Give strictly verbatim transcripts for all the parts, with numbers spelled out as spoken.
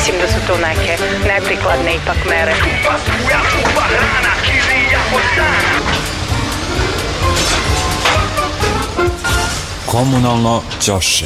mislim da su to neke neprikladne ipak mere. Komunalno ćoše.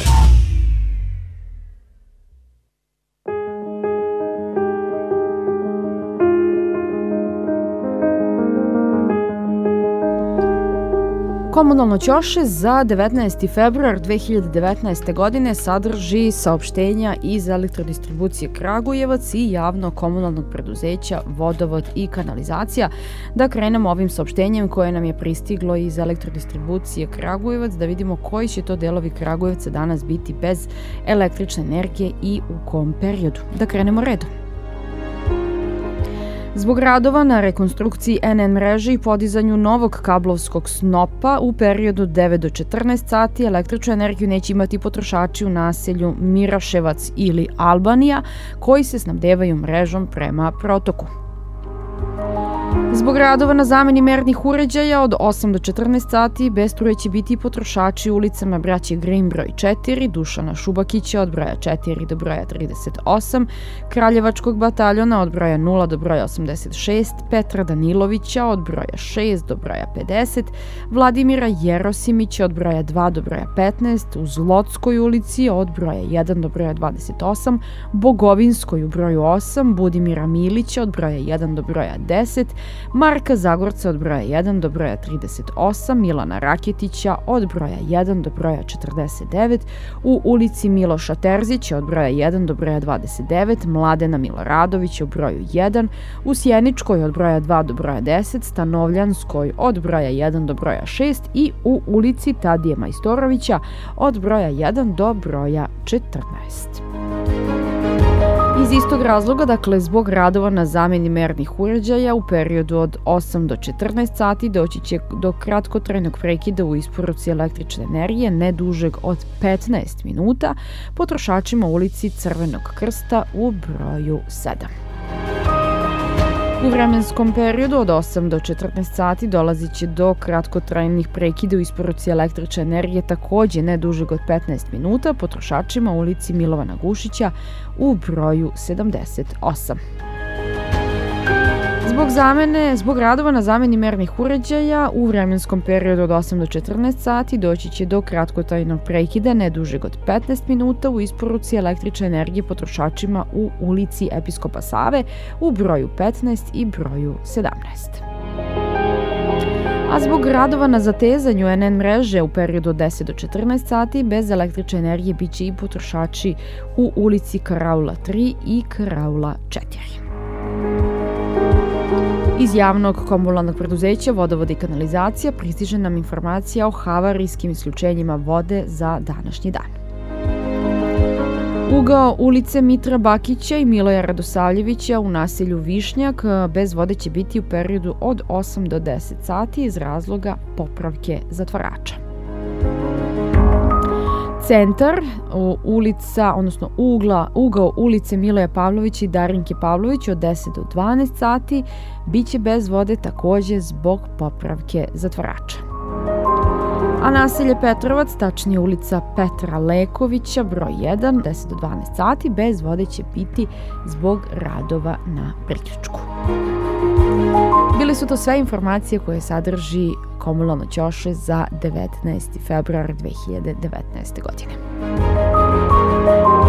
Komunalno ćoše za devetnaesti februar dve hiljade devetnaeste. godine sadrži saopštenja iz Elektrodistribucije Kragujevac i javnog komunalnog preduzeća Vodovod i kanalizacija. Da krenemo ovim saopštenjem koje nam je pristiglo iz Elektrodistribucije Kragujevac, da vidimo koji će to delovi Kragujevca danas biti bez električne energije i u kom periodu. Da krenemo redom. Zbog radova na rekonstrukciji en en mreže i podizanju novog kablovskog snopa u periodu devet do četrnaest sati električnu energiju neće imati potrošači u naselju Miraševac ili Albanija koji se snabdevaju mrežom prema protoku. Zbog radova na zameni mernih uređaja od osam do četrnaest sati bez struje će biti potrošači u ulicama Braće Green broj četiri, Dušana Šubakića od broja četiri do broja trideset osam, Kraljevačkog bataljona od broja nula do broja osamdeset šest, Petra Danilovića od broja šest do broja pedeset, Vladimira Jerosimića od broja dva do broja petnaest, u Zlotskoj ulici od broja jedan do broja dvadeset osam, Bogovinskoj u broju osam, Budimira Milića od broja jedan do broja deset, Marka Zagorca od broja jedan do broja trideset osam, Milana Raketića od broja jedan do broja četrdeset devet, u ulici Miloša Terzića od broja jedan do broja dvadeset devet, Mladena Miloradovića u broju jedan, u Sjeničkoj od broja dva do broja deset, Stanovljanskoj od broja jedan do broja šest i u ulici Tadije Majstorovića od broja jedan do broja četrnaest. Iz istog razloga, dakle zbog radova na zameni mernih uređaja u periodu od osam do četrnaest sati doći će do kratkotrajnog prekida u isporuci električne energije ne dužeg od petnaest minuta potrošačima u ulici Crvenog Krsta u broju sedam. U vremenskom periodu od osam do četrnaest sati dolazit će do kratkotrajnih prekida u isporuci električne energije takođe ne dužeg od petnaest minuta potrošačima u ulici Milovana Gušića u broju sedamdeset osam. Zbog zamene, zbog radova na zameni mernih uređaja u vremenskom periodu od osam do četrnaest sati doći će do kratkotrajnog prekida ne dužeg od petnaest minuta u isporuci električne energije potrošačima u ulici Episkopa Save u broju petnaest i broju sedamnaest. A zbog radova na zatezanju en en mreže u periodu od deset do četrnaest sati bez električne energije bit će i potrošači u ulici Karaula tri i Karaula četiri. Iz javnog komunalnog preduzeća Vodovod i kanalizacija pristiže nam informacija o havarijskim isključenjima vode za današnji dan. Ugao ulice Mitra Bakića i Miloja Radosavljevića u naselju Višnjak bez vode će biti u periodu od osam do deset sati iz razloga popravke zatvarača. Centar, ulica, odnosno ugla, ugao ulice Miloja Pavlovića i Darinke Pavlović od deset do dvanaest sati biće bez vode takođe zbog popravke zatvarača. A naselje Petrovac, tačnije ulica Petra Lekovića, broj jedan, deset do dvanaest sati, bez vode će biti zbog radova na priključku. Bile su to sve informacije koje sadrži Komunalno ćoše za devetnaesti februar dve hiljade devetnaeste. godine.